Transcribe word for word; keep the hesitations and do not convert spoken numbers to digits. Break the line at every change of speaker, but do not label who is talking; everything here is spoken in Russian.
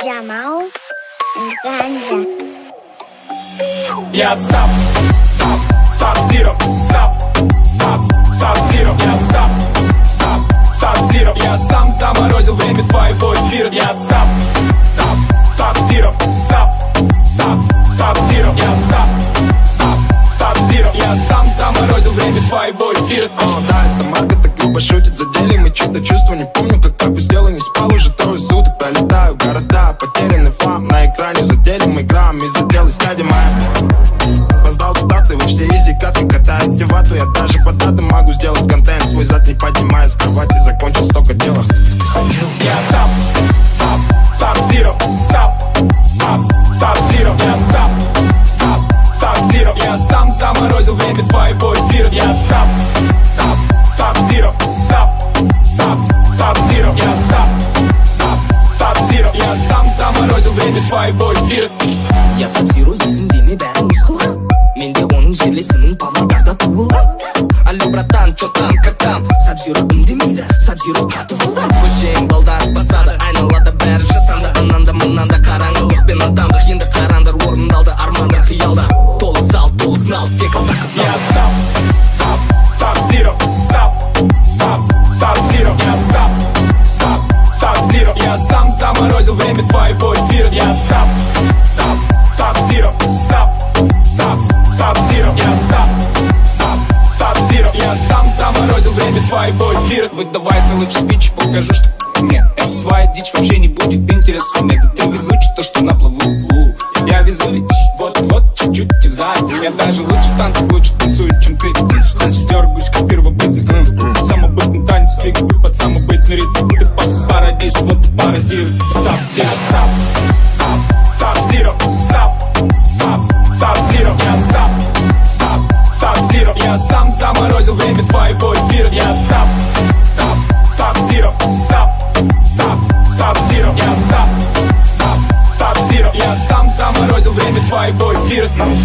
Jamal Ganja.
Я сап, сап, сап зиро, сап, сап, сап зиро. Я сап, сап, сап зиро. Я сам заморозил время твоего эфира. Я сап, сап, сап зиро, сап, сап, сап зиро. Я сап, сап, сап зиро. Я сам заморозил время твоего эфира.
О, да, это Марга так грубо шутит, задели мы чьи-то чувства. Не помню, как опустел и не спал уже трое суток. Пролетаю города, потерянный флаг на экране. Задели мы грамм и задел сядя моя. Создал статы, вы все изи, каты, катаете вату. Я даже по датам могу сделать контент. Свой зад не поднимая с кровати, закончил столько дела.
Я сап, сап, сап зиро, сап, сап, сап зиро. Я сап, сап, сап зиро. Я сам заморозил время твоего эфира. Я сап, сап, сап зиро, сап, сап, сап зиро. Я сап, сап, сап зиро. Я сам заморозил время твоего эфира.
Я сап-зиро есімдеме бәрін мұз қылған. Менде оның жерлесінің Павлодарда туылған. Алло, братан, чё там, как там? Сап-зиро үндемейді, сап-зиро қатып алған. Көшең балдар басады, айналада бәрі жасанды. Ананда мұнанда қараңғылық пен адамдық. Енді қарандар орындалды, армандар қиялда. Толық зал, толық нал, тек бақыт.
Я сап, сап, сап зиро, сап, сап, сап зиро. Я сап, сап, сап зиро. Я сам заморозил время твоего эфира. Я сап, сап, сап зиро, сап, сап, сап зиро. Я сап, сап, сап зиро. Я сам заморозил время твоего эфира.
Выдавай свой лучший спич, покажу, что мне эта твоя дичь вообще не будет интересна. Мне да ты везучий, то что на плаву. Я везу, вот-вот, чуть-чуть и сзади. Я даже лучше в танцах, лучше танцую, чем ты. Танцую, дергаюсь, как первобытный м-м. Самобытный танец, двигаю под самобытный ритм. Ты пародист, вот ты пародируй. Сап, я сап, сап, сап зиро, сап, сап, сап зиро. Я сап, сап, сап зиро. Я сам заморозил время твоего эфира. Я сап, сап, сап зиро, сап, сап, сап зиро. Я сап, сап, сап зиро. Я сам заморозил время твоего эфира.